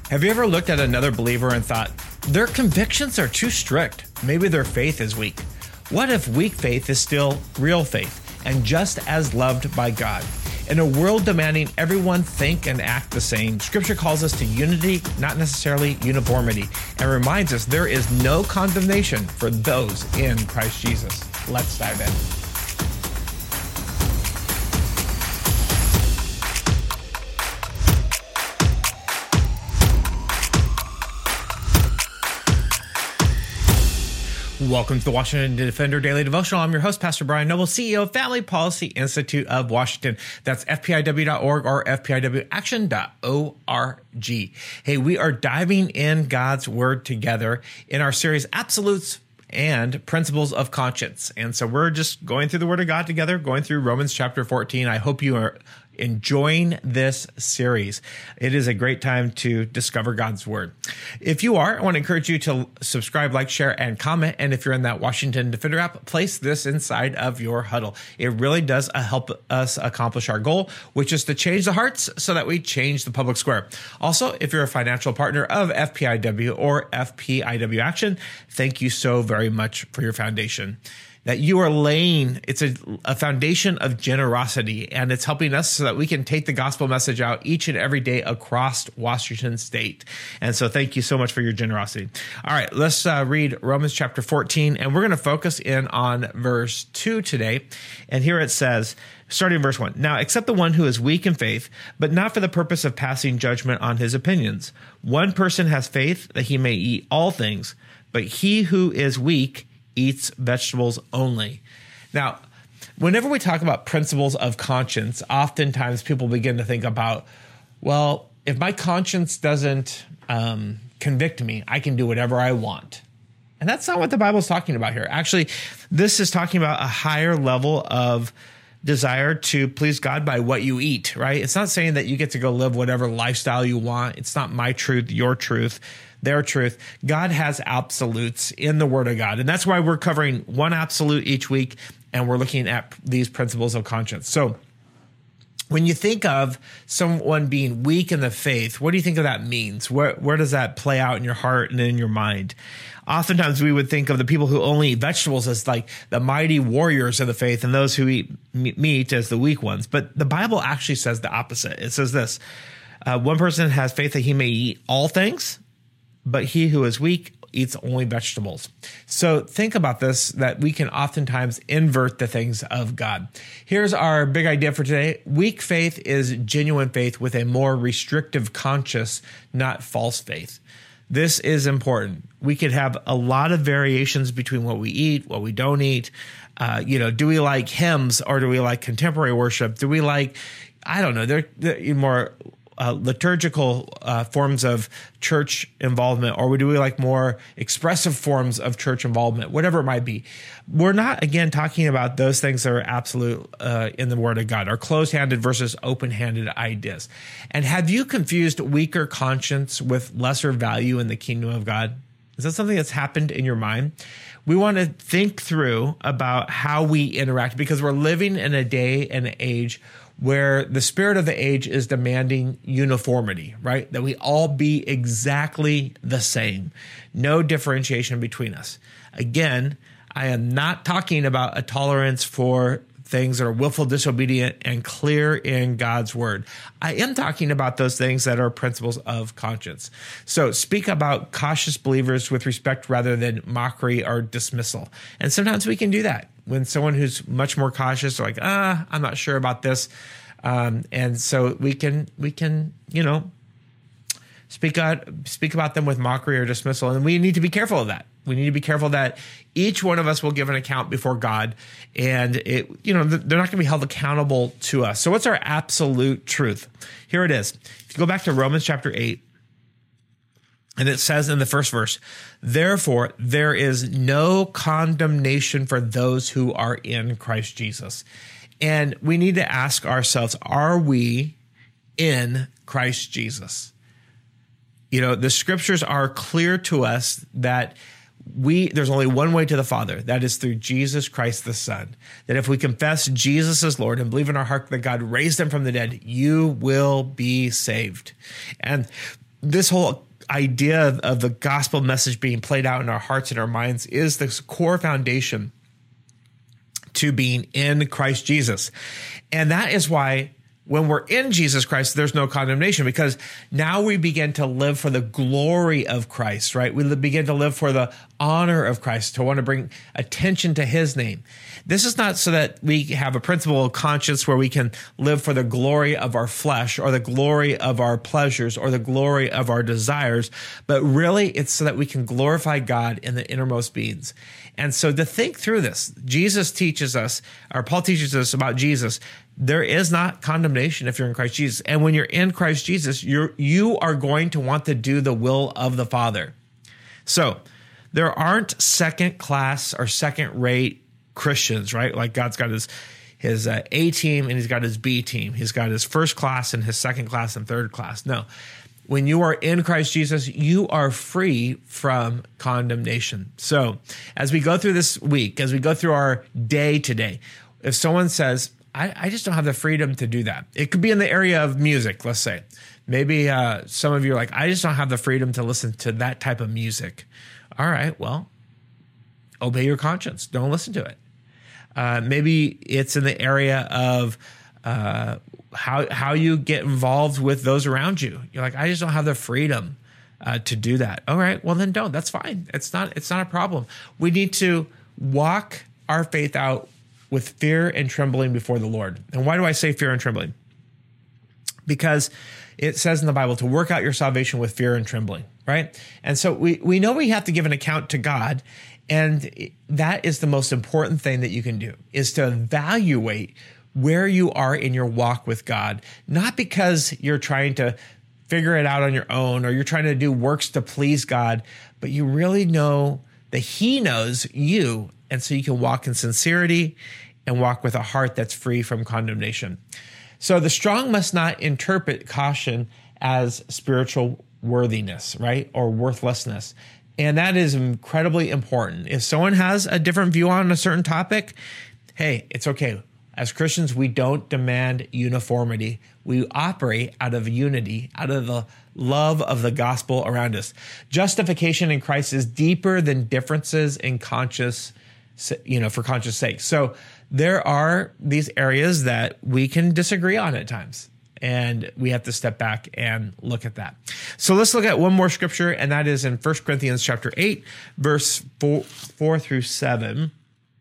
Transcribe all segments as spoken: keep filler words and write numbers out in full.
Have you ever looked at another believer and thought, their convictions are too strict? Maybe their faith is weak. What if weak faith is still real faith and just as loved by God? In a world demanding everyone think and act the same, Scripture calls us to unity, not necessarily uniformity, and reminds us there is no condemnation for those in Christ Jesus. Let's dive in. Welcome to the Washington Defender Daily Devotional. I'm your host, Pastor Brian Noble, C E O of Family Policy Institute of Washington. That's F P I W dot org or F P I W action dot org. Hey, we are diving in God's Word together in our series, Absolutes and Principles of Conscience. And so we're just going through the Word of God together, going through Romans chapter fourteen. I hope you are enjoying this series. It is a great time to discover God's Word. If you are, I want to encourage you to subscribe, like, share, and comment. And if you're in that Washington Defender app, place this inside of your huddle. It really does help us accomplish our goal, which is to change the hearts so that we change the public square. Also, if you're a financial partner of F P I W or F P I W Action, thank you so very much for your foundation. That you are laying, it's a, a foundation of generosity, and it's helping us so that we can take the gospel message out each and every day across Washington State. And so thank you so much for your generosity. All right, let's uh, read Romans chapter fourteen, and we're going to focus in on verse two today. And here it says, starting in verse one, now accept the one who is weak in faith, but not for the purpose of passing judgment on his opinions. One person has faith that he may eat all things, but he who is weak eats vegetables only. Now, whenever we talk about principles of conscience, oftentimes people begin to think about, well, if my conscience doesn't um, convict me, I can do whatever I want. And that's not what the Bible is talking about here. Actually, this is talking about a higher level of desire to please God by what you eat, right? It's not saying that you get to go live whatever lifestyle you want. It's not my truth, your truth, their truth. God has absolutes in the Word of God. And that's why we're covering one absolute each week, and we're looking at these principles of conscience. So when you think of someone being weak in the faith, what do you think of that means? Where, where does that play out in your heart and in your mind? Oftentimes we would think of the people who only eat vegetables as like the mighty warriors of the faith, and those who eat meat as the weak ones. But the Bible actually says the opposite. It says this, uh, one person has faith that he may eat all things, but he who is weak eats only vegetables. So think about this, that we can oftentimes invert the things of God. Here's our big idea for today. Weak faith is genuine faith with a more restrictive conscience, not false faith. This is important. We could have a lot of variations between what we eat, what we don't eat. Uh, you know, do we like hymns or do we like contemporary worship? Do we like, I don't know, they're, they're more Uh, liturgical uh, forms of church involvement, or do we like more expressive forms of church involvement, whatever it might be. We're not, again, talking about those things that are absolute uh, in the Word of God, or closed-handed versus open-handed ideas. And have you confused weaker conscience with lesser value in the kingdom of God? Is that something that's happened in your mind? We want to think through about how we interact, because we're living in a day and an age where the spirit of the age is demanding uniformity, right? That we all be exactly the same. No differentiation between us. Again, I am not talking about a tolerance for things that are willful, disobedient, and clear in God's Word. I am talking about those things that are principles of conscience. So speak about cautious believers with respect rather than mockery or dismissal. And sometimes we can do that when someone who's much more cautious, like, ah, I'm not sure about this. Um, and so we can, we can, you know, speak out, speak about them with mockery or dismissal. And we need to be careful of that. We need to be careful that each one of us will give an account before God, and it, you know, they're not going to be held accountable to us. So what's our absolute truth? Here it is. If you go back to Romans chapter eight, and it says in the first verse, therefore, there is no condemnation for those who are in Christ Jesus. And we need to ask ourselves, are we in Christ Jesus? You know, the scriptures are clear to us that we there's only one way to the Father. That is through Jesus Christ, the Son. That if we confess Jesus as Lord and believe in our heart that God raised him from the dead, you will be saved. And this whole idea of, of the gospel message being played out in our hearts and our minds is the core foundation to being in Christ Jesus. And that is why when we're in Jesus Christ, there's no condemnation, because now we begin to live for the glory of Christ, right? We begin to live for the honor of Christ, to want to bring attention to his name. This is not so that we have a principle of conscience where we can live for the glory of our flesh or the glory of our pleasures or the glory of our desires, but really it's so that we can glorify God in the innermost beings. And so to think through this, Jesus teaches us, or Paul teaches us about Jesus, there is not condemnation if you're in Christ Jesus. And when you're in Christ Jesus, you're, you are going to want to do the will of the Father. So there aren't second class or second rate Christians, right? Like God's got his, his uh, A team and he's got his B team. He's got his first class and his second class and third class. No. When you are in Christ Jesus, you are free from condemnation. So as we go through this week, as we go through our day today, if someone says, I, I just don't have the freedom to do that. It could be in the area of music, let's say. Maybe uh, some of you are like, I just don't have the freedom to listen to that type of music. All right, well, obey your conscience. Don't listen to it. Uh, maybe it's in the area of uh, how how you get involved with those around you. You're like, I just don't have the freedom uh, to do that. All right, well then don't. That's fine. It's not. It's not a problem. We need to walk our faith out with fear and trembling before the Lord. And why do I say fear and trembling? Because it says in the Bible to work out your salvation with fear and trembling, right? And so we, we know we have to give an account to God, and that is the most important thing that you can do, is to evaluate where you are in your walk with God, not because you're trying to figure it out on your own or you're trying to do works to please God, but you really know that he knows you. And so you can walk in sincerity and walk with a heart that's free from condemnation. So the strong must not interpret caution as spiritual worthiness, right? Or worthlessness. And that is incredibly important. If someone has a different view on a certain topic, hey, it's okay. As Christians, we don't demand uniformity. We operate out of unity, out of the love of the gospel around us. Justification in Christ is deeper than differences in conscious you know, for conscious sake. So there are these areas that we can disagree on at times, and we have to step back and look at that. So let's look at one more scripture, and that is in First Corinthians chapter eight, verse four, four through seven.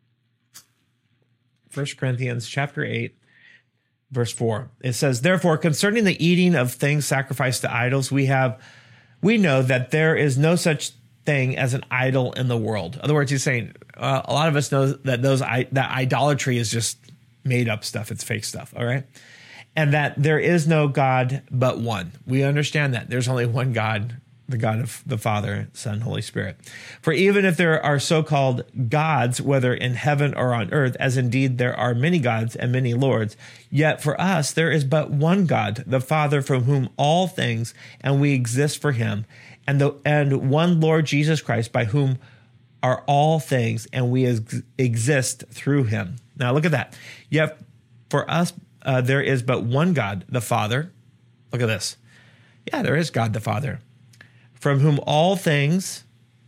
First Corinthians chapter eight, verse four. It says, "Therefore, concerning the eating of things sacrificed to idols, we have, we know that there is no such thing as an idol in the world." In other words, he's saying uh, a lot of us know that those that idolatry is just made up stuff. It's fake stuff. All right. And that there is no God but one. We understand that there's only one God, the God of the Father, Son, Holy Spirit. For even if there are so-called gods, whether in heaven or on earth, as indeed there are many gods and many lords, yet for us there is but one God, the Father, from whom all things, and we exist for him, and the and one Lord Jesus Christ, by whom are all things, and we ex- exist through him. Now look at that. Yet for us uh, there is but one God, the Father. Look at this. Yeah, there is God the Father, from whom all things,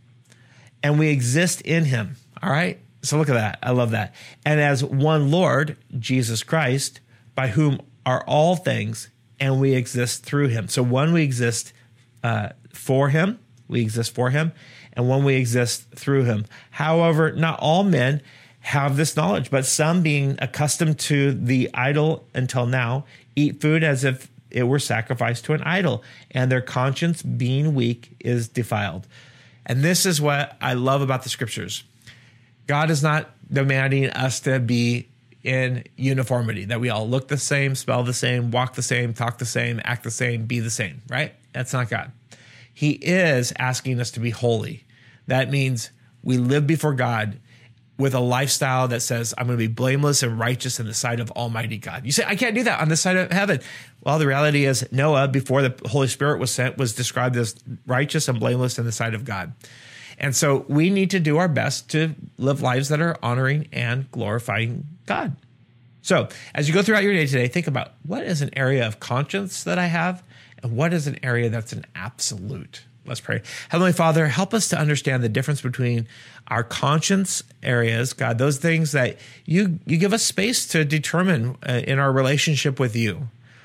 and we exist in him. All right? So look at that. I love that. And as one Lord, Jesus Christ, by whom are all things, and we exist through him. So one, we exist uh, for him, we exist for him, and one, we exist through him. However, not all men have this knowledge, but some, being accustomed to the idol until now, eat food as if it were sacrificed to an idol, and their conscience, being weak, is defiled. And this is what I love about the scriptures. God is not demanding us to be in uniformity, that we all look the same, spell the same, walk the same, talk the same, act the same, be the same, right? That's not God. He is asking us to be holy. That means we live before God with a lifestyle that says, I'm going to be blameless and righteous in the sight of Almighty God. You say, I can't do that on this side of heaven. Well, the reality is Noah, before the Holy Spirit was sent, was described as righteous and blameless in the sight of God. And so we need to do our best to live lives that are honoring and glorifying God. So as you go throughout your day today, think about, what is an area of conscience that I have? And what is an area that's an absolute? Let's pray. Heavenly Father, help us to understand the difference between our conscience areas, God, those things that you you give us space to determine uh, in our relationship with you,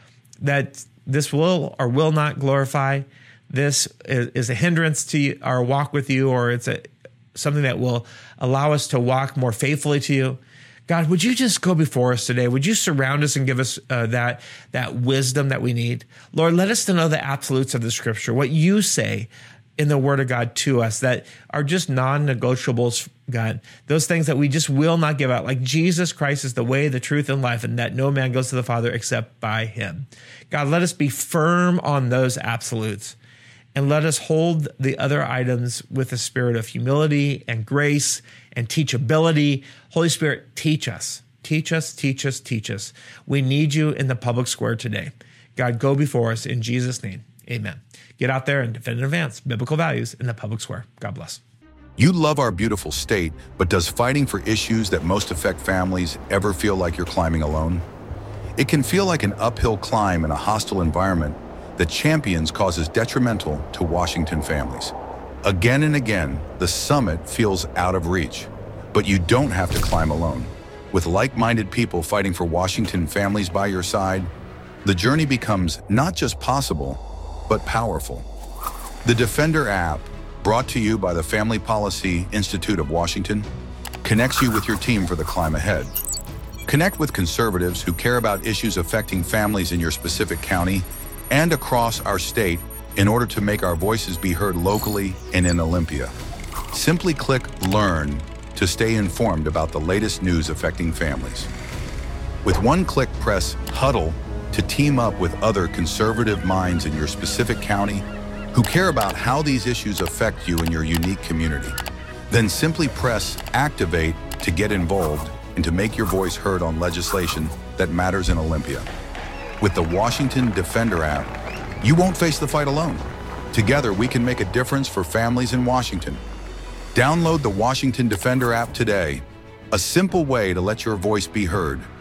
that this will or will not glorify, this is, is a hindrance to our walk with you, or it's a something that will allow us to walk more faithfully to you. God, would you just go before us today? Would you surround us and give us uh, that, that wisdom that we need? Lord, let us to know the absolutes of the scripture, what you say in the word of God to us that are just non-negotiables, God, those things that we just will not give out, like Jesus Christ is the way, the truth, and life, and that no man goes to the Father except by him. God, let us be firm on those absolutes, and let us hold the other items with a spirit of humility and grace and teachability. Holy Spirit, teach us, teach us, teach us, teach us. We need you in the public square today. God, go before us in Jesus' name. Amen. Get out there and defend and advance biblical values in the public square. God bless. You love our beautiful state, but does fighting for issues that most affect families ever feel like you're climbing alone? It can feel like an uphill climb in a hostile environment that champions causes detrimental to Washington families. Again and again, the summit feels out of reach, but you don't have to climb alone. With like-minded people fighting for Washington families by your side, the journey becomes not just possible, but powerful. The Defender app, brought to you by the Family Policy Institute of Washington, connects you with your team for the climb ahead. Connect with conservatives who care about issues affecting families in your specific county and across our state in order to make our voices be heard locally and in Olympia. Simply click Learn to stay informed about the latest news affecting families. With one click, press Huddle to team up with other conservative minds in your specific county who care about how these issues affect you in your unique community. Then simply press Activate to get involved and to make your voice heard on legislation that matters in Olympia. With the Washington Defender app, you won't face the fight alone. Together, we can make a difference for families in Washington. Download the Washington Defender app today, a simple way to let your voice be heard.